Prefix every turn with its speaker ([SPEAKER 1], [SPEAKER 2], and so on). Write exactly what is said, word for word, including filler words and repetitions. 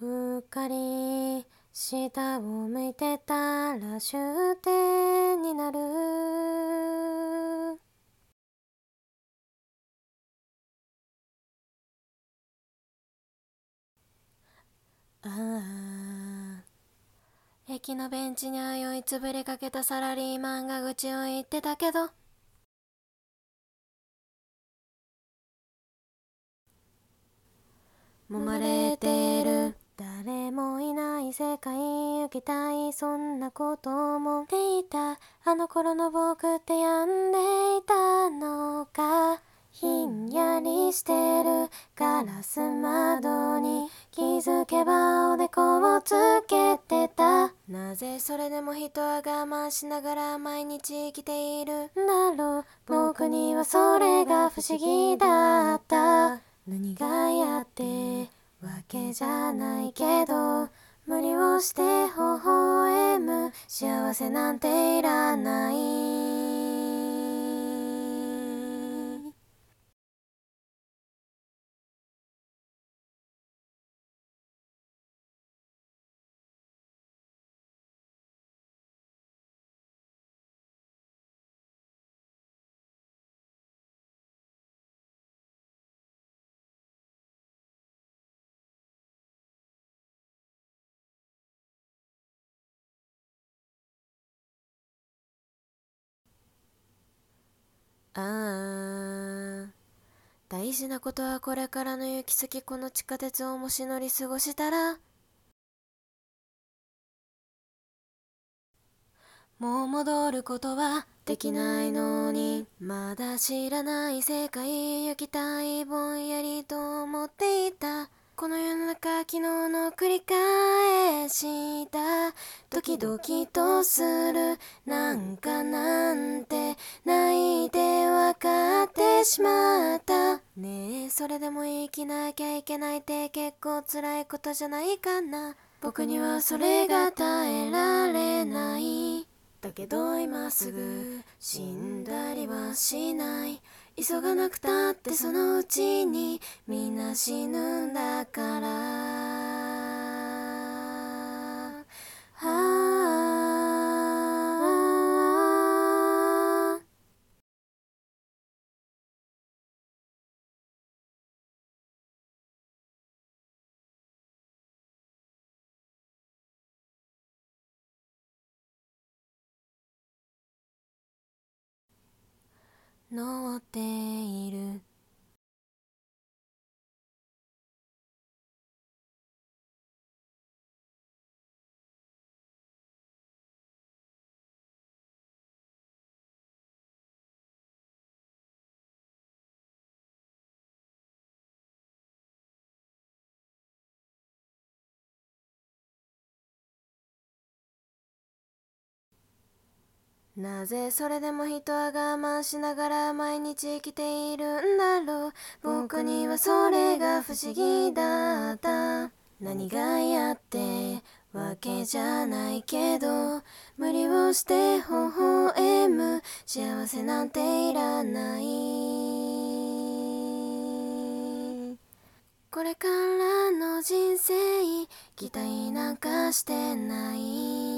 [SPEAKER 1] うっかり下を向いてたら終点になる。ああ、駅のベンチに迷いつぶれかけたサラリーマンが愚痴を言ってたけど、揉まれてる。誰もいない世界行きたい、そんなこと思っていた。あの頃の僕って病んでいたのか。ひんやりしてるガラス窓に気づけばおでこをつけてた。なぜそれでも人は我慢しながら毎日生きているんだろう。僕にはそれが不思議だった。何がやってわけじゃないけど、無理をして微笑む幸せなんていらない。ああ、大事なことはこれからの行き先。この地下鉄をもし乗り過ごしたら、もう戻ることはできないのに、まだ知らない世界行きたい、ぼんやりと思っていた。この世の中昨日の繰り返した。ドキドキとするなんかなんて泣いて分かってしまった。ねえ、それでも生きなきゃいけないって結構辛いことじゃないかな。僕にはそれが耐えられない。だけど今すぐ死んだりはしない。急がなくたってそのうちにみんな死ぬんだから。ああ、乗っている。なぜそれでも人は我慢しながら毎日生きているんだろう。僕にはそれが不思議だった。何がやってわけじゃないけど、無理をして微笑む幸せなんていらない。これからの人生期待なんかしてない。